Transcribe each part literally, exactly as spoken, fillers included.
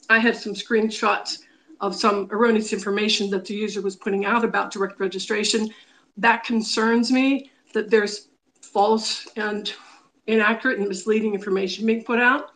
I had some screenshots of some erroneous information that the user was putting out about direct registration. That concerns me, that there's false and inaccurate and misleading information being put out.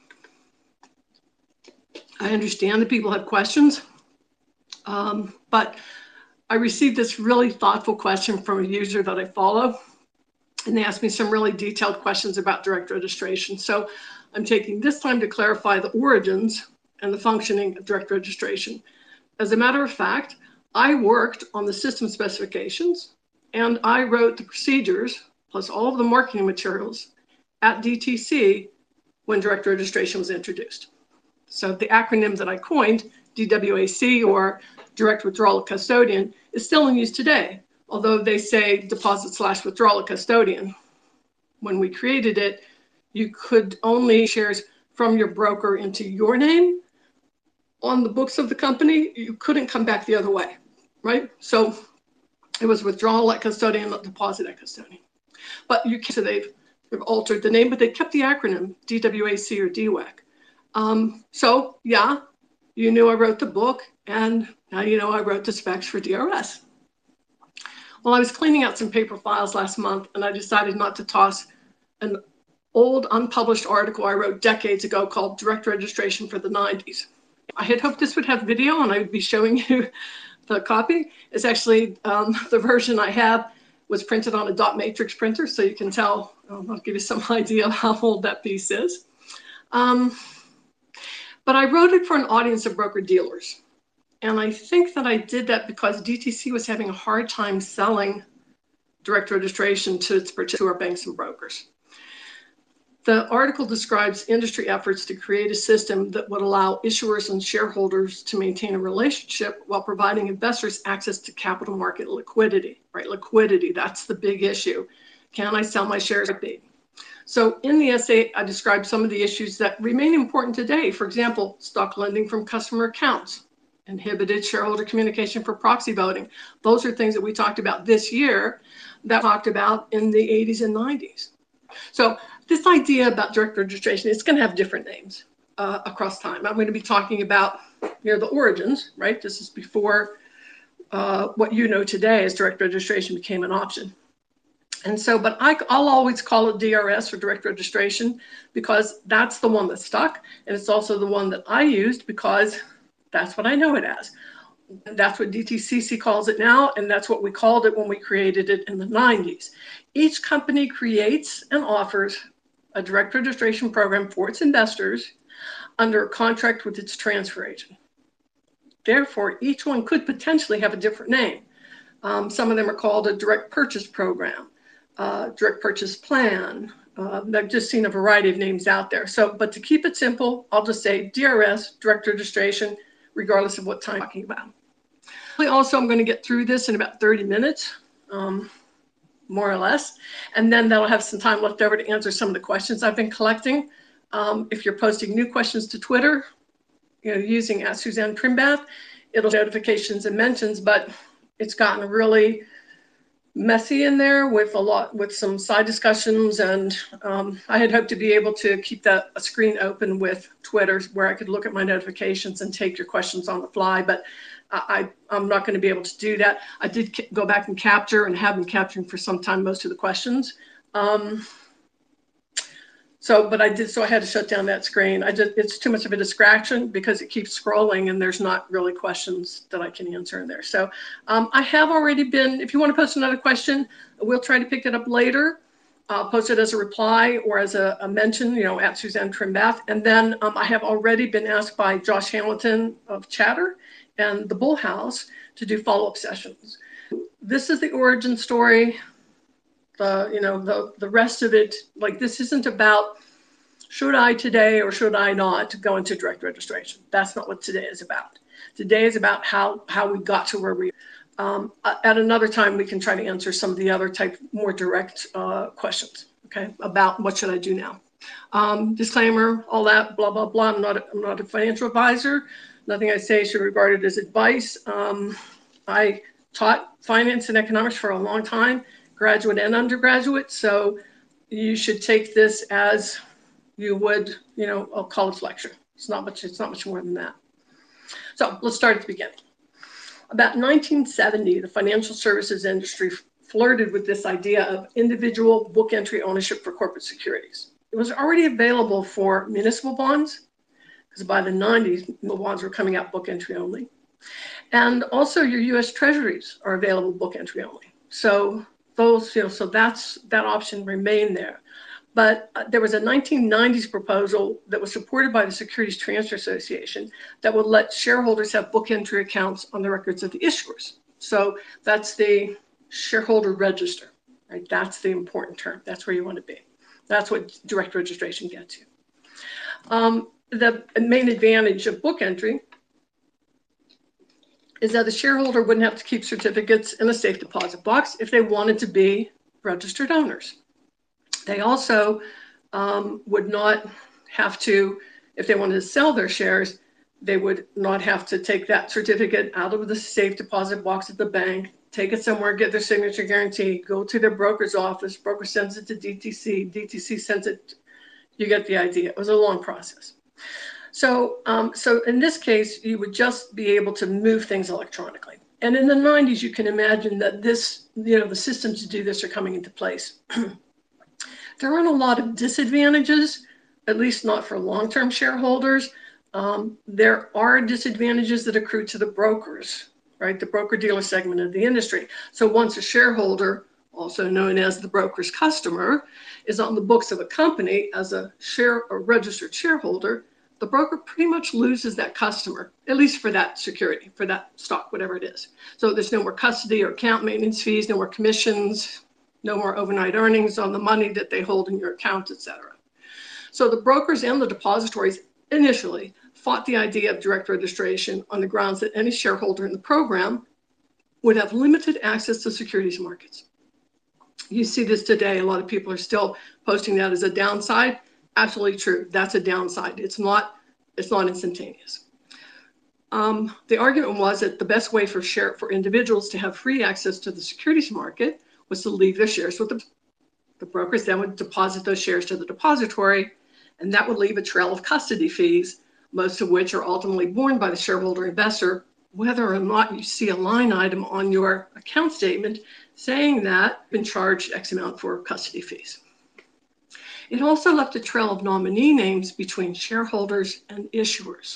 I understand that people have questions, um, but I received this really thoughtful question from a user that I follow, and they asked me some really detailed questions about direct registration. So I'm taking this time to clarify the origins and the functioning of direct registration. As a matter of fact, I worked on the system specifications and I wrote the procedures plus all of the marketing materials at D T C when direct registration was introduced. So the acronym that I coined, D W A C, or Direct Withdrawal of Custodian, is still in use today, although they say deposit slash withdrawal of custodian. When we created it, you could only shares from your broker into your name on the books of the company. You couldn't come back the other way, right? So it was withdrawal at custodian, not deposit at custodian. But you can, so they've, they've altered the name, but they kept the acronym D W A C or D W A C. Um, so yeah, you knew I wrote the book, and now you know I wrote the specs for D R S. Well, I was cleaning out some paper files last month, and I decided not to toss an old unpublished article I wrote decades ago called Direct Registration for the nineties. I had hoped this would have video and I would be showing you the copy. It's actually um, the version I have was printed on a dot matrix printer, so you can tell, um, I'll give you some idea of how old that piece is. Um, but I wrote it for an audience of broker dealers. And I think that I did that because D T C was having a hard time selling direct registration to its to our banks and brokers. The article describes industry efforts to create a system that would allow issuers and shareholders to maintain a relationship while providing investors access to capital market liquidity, right? Liquidity, that's the big issue. Can I sell my shares at B? So in the essay, I described some of the issues that remain important today. For example, stock lending from customer accounts, inhibited shareholder communication for proxy voting. Those are things that we talked about this year that talked about in the eighties and nineties. So this idea about direct registration, it's going to have different names uh, across time. I'm going to be talking about, you know, the origins, right? This is before uh, what you know today as direct registration became an option. And so, but I, I'll always call it D R S, or direct registration, because that's the one that stuck. And it's also the one that I used because that's what I know it as. That's what D T C C calls it now, and that's what we called it when we created it in the nineties. Each company creates and offers a direct registration program for its investors under a contract with its transfer agent. Therefore, each one could potentially have a different name. Um, some of them are called a direct purchase program, uh, direct purchase plan. Uh, I've just seen a variety of names out there. So, but to keep it simple, I'll just say D R S, direct registration, regardless of what time I'm talking about. Also, I'm going to get through this in about thirty minutes, um, more or less, and then that'll have some time left over to answer some of the questions I've been collecting. Um, if you're posting new questions to Twitter, you know, using at Suzanne Trimbath, it'll notifications and mentions, but it's gotten really messy in there with a lot, with some side discussions, and um, I had hoped to be able to keep that a screen open with Twitter where I could look at my notifications and take your questions on the fly, but I, I'm not going to be able to do that. I did go back and capture and have been capturing for some time most of the questions. Um, so, but I did, so I had to shut down that screen. I just, it's too much of a distraction because it keeps scrolling and there's not really questions that I can answer in there. So um, I have already been, if you want to post another question, we'll try to pick it up later. I'll post it as a reply or as a, a mention, you know, at Suzanne Trimbath. And then um, I have already been asked by Josh Hamilton of Chatter and the Bull House to do follow-up sessions. This is the origin story. The, you know, the, the rest of it, like this isn't about should I today or should I not go into direct registration. That's not what today is about. Today is about how, how we got to where we are. Um, at another time, we can try to answer some of the other type, more direct uh, questions, okay, about what should I do now. Um, disclaimer, all that, blah, blah, blah. I'm not, a, I'm not a financial advisor. Nothing I say should be regarded as advice. Um, I taught finance and economics for a long time, graduate and undergraduate, so you should take this as you would, you know, a college lecture. It's not much, it's not much more than that. So let's start at the beginning. About nineteen seventy, the financial services industry flirted with this idea of individual book entry ownership for corporate securities. It was already available for municipal bonds, because by the nineties, the bonds were coming out book entry only. And also your U S Treasuries are available book entry only. So those, you know, so that's, that option remained there. But uh, there was a nineteen nineties proposal that was supported by the Securities Transfer Association that would let shareholders have book entry accounts on the records of the issuers. So that's the shareholder register, right? That's the important term. That's where you want to be. That's what direct registration gets you. Um, the main advantage of book entry is that the shareholder wouldn't have to keep certificates in a safe deposit box if they wanted to be registered owners. They also um, would not have to, if they wanted to sell their shares, they would not have to take that certificate out of the safe deposit box at the bank, take it somewhere, get their signature guarantee, go to their broker's office, broker sends it to D T C, D T C sends it, you get the idea. It was a long process. So, um, so in this case, you would just be able to move things electronically. And in the nineties, you can imagine that this, you know, the systems to do this are coming into place. There aren't a lot of disadvantages, at least not for long-term shareholders. Um, there are disadvantages that accrue to the brokers, right? The broker-dealer segment of the industry. So once a shareholder, also known as the broker's customer, is on the books of a company as a share or registered shareholder, the broker pretty much loses that customer, at least for that security, for that stock, whatever it is. So there's no more custody or account maintenance fees, no more commissions, no more overnight earnings on the money that they hold in your account, et cetera. So the brokers and the depositories initially fought the idea of direct registration on the grounds that any shareholder in the program would have limited access to securities markets. You see this today. A lot of people are still posting that as a downside. Absolutely true. That's a downside. It's not, it's not instantaneous. Um, the argument was that the best way for share for individuals to have free access to the securities market was to leave their shares with the, the brokers. Then would deposit those shares to the depository, and that would leave a trail of custody fees, most of which are ultimately borne by the shareholder investor, whether or not you see a line item on your account statement saying that you've been charged X amount for custody fees. It also left a trail of nominee names between shareholders and issuers.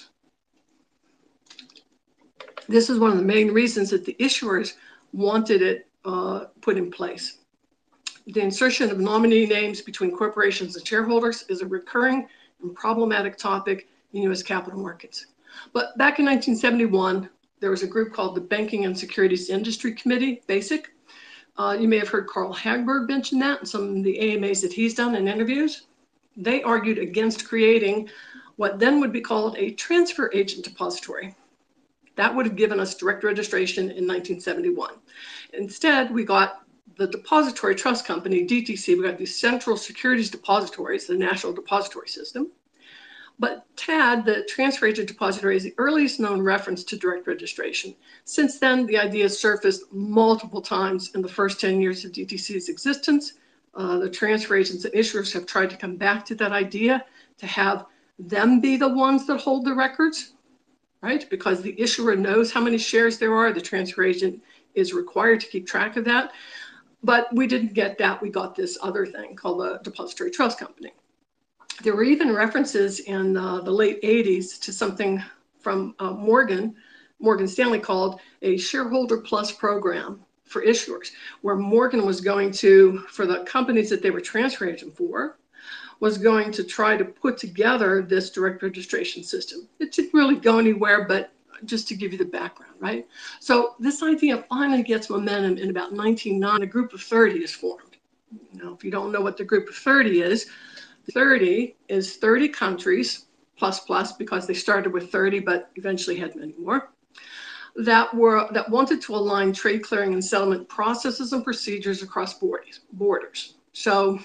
This is one of the main reasons that the issuers wanted it uh, put in place. The insertion of nominee names between corporations and shareholders is a recurring and problematic topic in U S capital markets. But back in nineteen seventy-one, there was a group called the Banking and Securities Industry Committee, BASIC. Uh, you may have heard Carl Hagberg mention that in some of the A M As that he's done in interviews. They argued against creating what then would be called a transfer agent depository. That would have given us direct registration in nineteen seventy-one. Instead, we got the Depository Trust Company, D T C. We got these central securities depositories, the National Depository System. But T A D, the Transfer Agent Depository, is the earliest known reference to direct registration. Since then, the idea has surfaced multiple times in the first ten years of D T C's existence. Uh, the transfer agents and issuers have tried to come back to that idea to have them be the ones that hold the records, right? Because the issuer knows how many shares there are. The transfer agent is required to keep track of that. But we didn't get that. We got this other thing called the Depository Trust Company. There were even references in uh, the late eighties to something from uh, Morgan, Morgan Stanley called a shareholder plus program for issuers, where Morgan was going to, for the companies that they were transfer agent for, was going to try to put together this direct registration system. It didn't really go anywhere, but just to give you the background, right? So this idea finally gets momentum in about nineteen ninety. A group of thirty is formed. Now, if you don't know what the group of thirty is, thirty is thirty countries, plus plus, because they started with thirty, but eventually had many more, that were that wanted to align trade clearing and settlement processes and procedures across borders. borders. So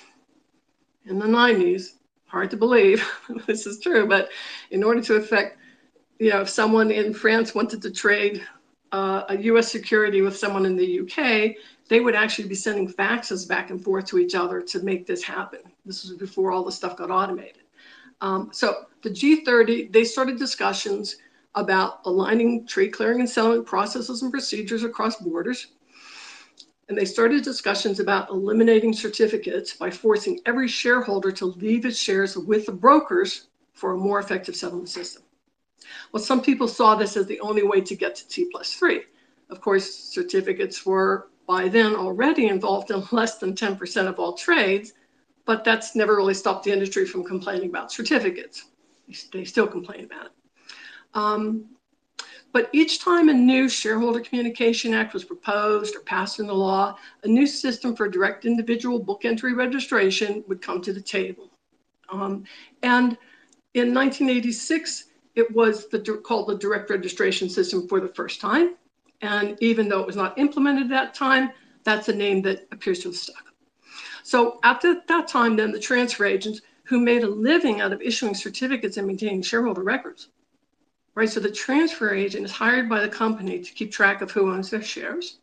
in the nineties, hard to believe this is true, but in order to affect, you know, if someone in France wanted to trade uh, a U S security with someone in the U K, they would actually be sending faxes back and forth to each other to make this happen. This was before all the stuff got automated. Um, so the G thirty, they started discussions about aligning trade clearing and settlement processes and procedures across borders. And they started discussions about eliminating certificates by forcing every shareholder to leave its shares with the brokers for a more effective settlement system. Well, some people saw this as the only way to get to T plus three. Of course, certificates were by then already involved in less than ten percent of all trades, but that's never really stopped the industry from complaining about certificates. They still complain about it. Um, but each time a new Shareholder Communication Act was proposed or passed into law, a new system for direct individual book entry registration would come to the table. Um, and in nineteen eighty-six, it was the, called the direct registration system for the first time. And even though it was not implemented at that time, that's a name that appears to have stuck. So after that time, then the transfer agents who made a living out of issuing certificates and maintaining shareholder records, right? So the transfer agent is hired by the company to keep track of who owns their shares.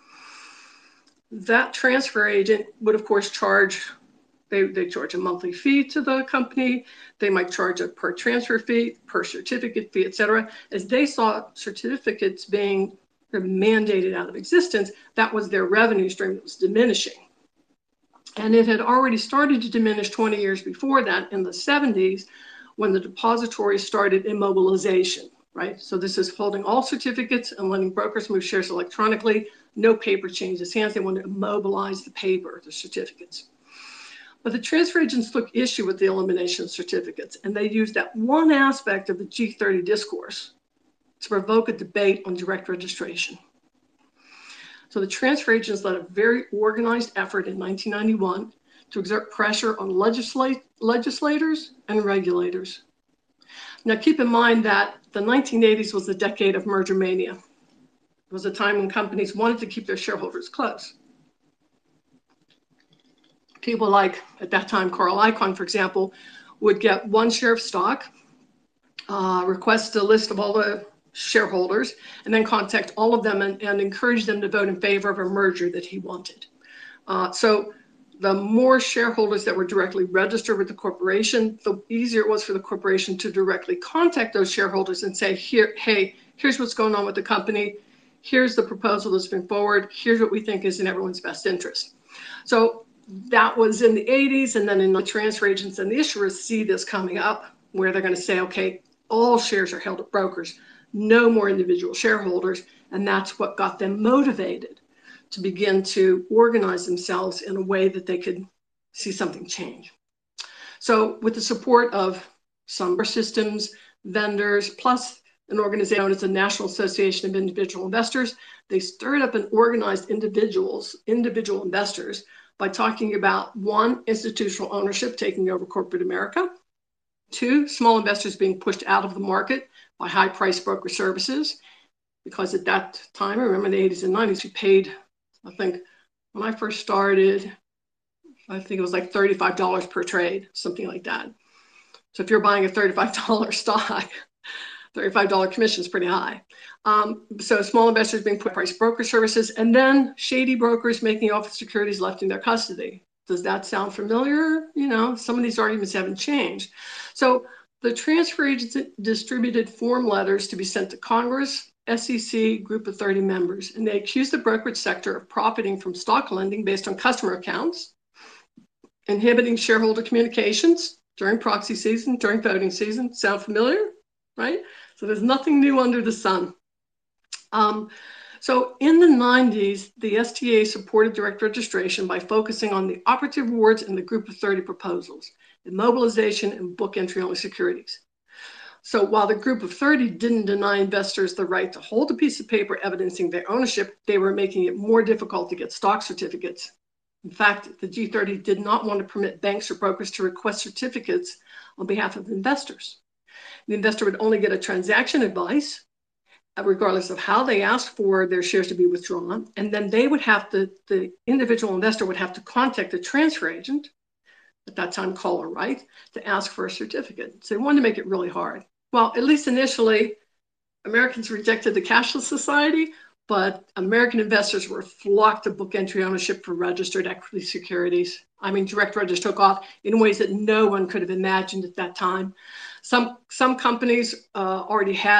That transfer agent would, of course, charge, they, they charge a monthly fee to the company. They might charge a per transfer fee, per certificate fee, et cetera. As they saw certificates being mandated out of existence, that was their revenue stream that was diminishing. And it had already started to diminish twenty years before that in the seventies when the depositories started immobilization, right? So this is holding all certificates and letting brokers move shares electronically. No paper changes hands. They want to immobilize the paper, the certificates. But the transfer agents took issue with the elimination of certificates, and they used that one aspect of the G thirty discourse to provoke a debate on direct registration. So the transfer agents led a very organized effort in nineteen ninety-one to exert pressure on legislate, legislators and regulators. Now keep in mind that the nineteen eighties was the decade of merger mania. It was a time when companies wanted to keep their shareholders close. People like, at that time, Carl Icahn, for example, would get one share of stock, uh, request a list of all the shareholders, and then contact all of them and, and encourage them to vote in favor of a merger that he wanted. Uh, so the more shareholders that were directly registered with the corporation, the easier it was for the corporation to directly contact those shareholders and say, here, hey, here's what's going on with the company. Here's the proposal that's been forward. Here's what we think is in everyone's best interest. So that was in the eighties, and then in the transfer agents and the issuers see this coming up where they're going to say, okay, all shares are held at brokers, no more individual shareholders, and that's what got them motivated to begin to organize themselves in a way that they could see something change. So with the support of some systems, vendors, plus an organization known as the National Association of Individual Investors, they stirred up and organized individuals, individual investors, by talking about one, institutional ownership taking over corporate America, two, small investors being pushed out of the market by high-priced broker services, because at that time, I remember in the eighties and nineties, we paid, I think, when I first started, I think it was like thirty-five dollars per trade, something like that. So if you're buying a thirty-five dollar stock, thirty-five dollar commission is pretty high. Um, so small investors being put price broker services, and then shady brokers making off with securities left in their custody. Does that sound familiar? You know, some of these arguments haven't changed. So the transfer agents distributed form letters to be sent to Congress, S E C, group of thirty members, and they accused the brokerage sector of profiting from stock lending based on customer accounts, inhibiting shareholder communications during proxy season, during voting season. Sound familiar? Right? So there's nothing new under the sun. Um, so in the nineties, the S T A supported direct registration by focusing on the operative words in the group of thirty proposals, immobilization and book entry only securities. So while the group of thirty didn't deny investors the right to hold a piece of paper evidencing their ownership, they were making it more difficult to get stock certificates. In fact, the G thirty did not want to permit banks or brokers to request certificates on behalf of investors. The investor would only get a transaction advice, regardless of how they asked for their shares to be withdrawn. And then they would have to, the individual investor would have to contact the transfer agent, at that time call or write, to ask for a certificate. So they wanted to make it really hard. Well, at least initially, Americans rejected the cashless society, but American investors were flocked to book entry ownership for registered equity securities. I mean, direct register took off in ways that no one could have imagined at that time. Some, some companies uh, already had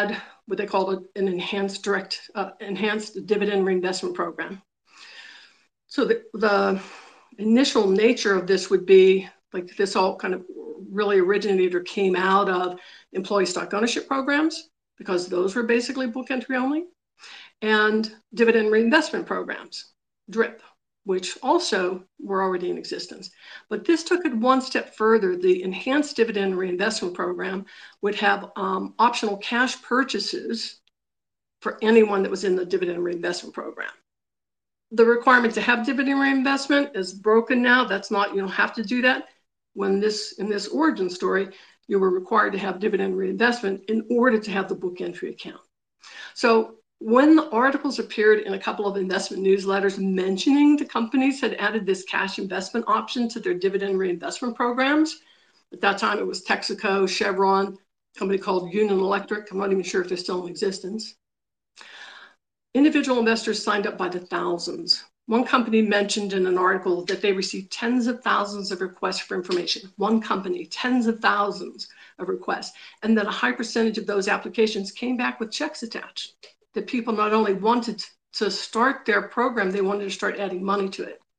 what they called an enhanced direct, uh, enhanced dividend reinvestment program. So the, the initial nature of this would be like this all kind of really originated or came out of employee stock ownership programs, because those were basically book entry only, and dividend reinvestment programs, DRIP, which also were already in existence. But this took it one step further. The enhanced dividend reinvestment program would have um, optional cash purchases for anyone that was in the dividend reinvestment program. The requirement to have dividend reinvestment is broken now. That's not, you don't have to do that. When this, in this origin story, you were required to have dividend reinvestment in order to have the book entry account. So when the articles appeared in a couple of investment newsletters mentioning the companies had added this cash investment option to their dividend reinvestment programs, at that time it was Texaco, Chevron, a company called Union Electric. I'm not even sure if they're still in existence. Individual investors signed up by the thousands. One company mentioned in an article that they received tens of thousands of requests for information. One company, tens of thousands of requests, and that a high percentage of those applications came back with checks attached. That people not only wanted to start their program, they wanted to start adding money to it.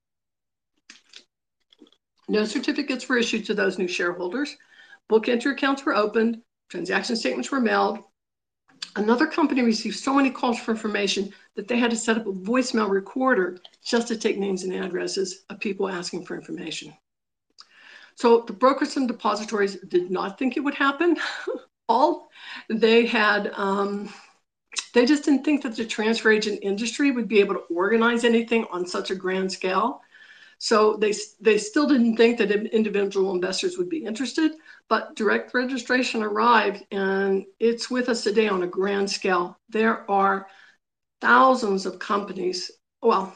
No certificates were issued to those new shareholders. Book entry accounts were opened. Transaction statements were mailed. Another company received so many calls for information that they had to set up a voicemail recorder just to take names and addresses of people asking for information. So the brokers and depositories did not think it would happen. All they had, um, they just didn't think that the transfer agent industry would be able to organize anything on such a grand scale. So they, they still didn't think that individual investors would be interested, but direct registration arrived, and it's with us today on a grand scale. There are thousands of companies. Well,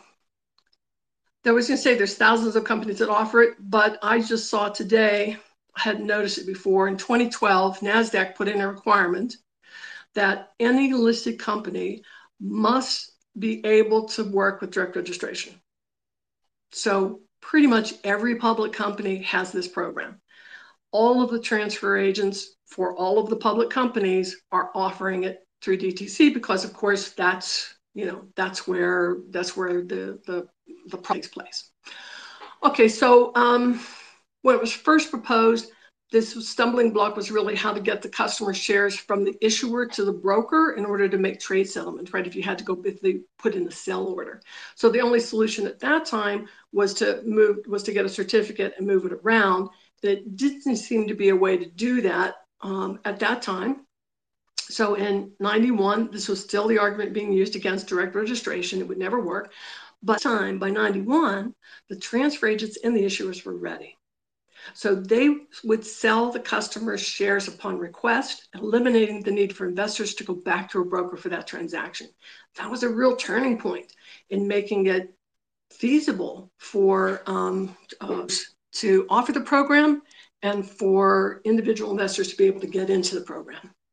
I was going to say there's thousands of companies that offer it, but I just saw today, I hadn't noticed it before, in twenty twelve, NASDAQ put in a requirement that any listed company must be able to work with direct registration. So pretty much every public company has this program. All of the transfer agents for all of the public companies are offering it through D T C because, of course, that's, you know, that's where that's where the the the takes place. Okay, so um, when it was first proposed, this stumbling block was really how to get the customer shares from the issuer to the broker in order to make trade settlement, right? If you had to go, if they put in a sell order. So the only solution at that time was to move, was to get a certificate and move it around. It didn't seem to be a way to do that um, at that time. So in ninety-one, this was still the argument being used against direct registration. It would never work. But time, by ninety-one, the transfer agents and the issuers were ready. So they would sell the customer's shares upon request, eliminating the need for investors to go back to a broker for that transaction. That was a real turning point in making it feasible for um, uh, to offer the program and for individual investors to be able to get into the program.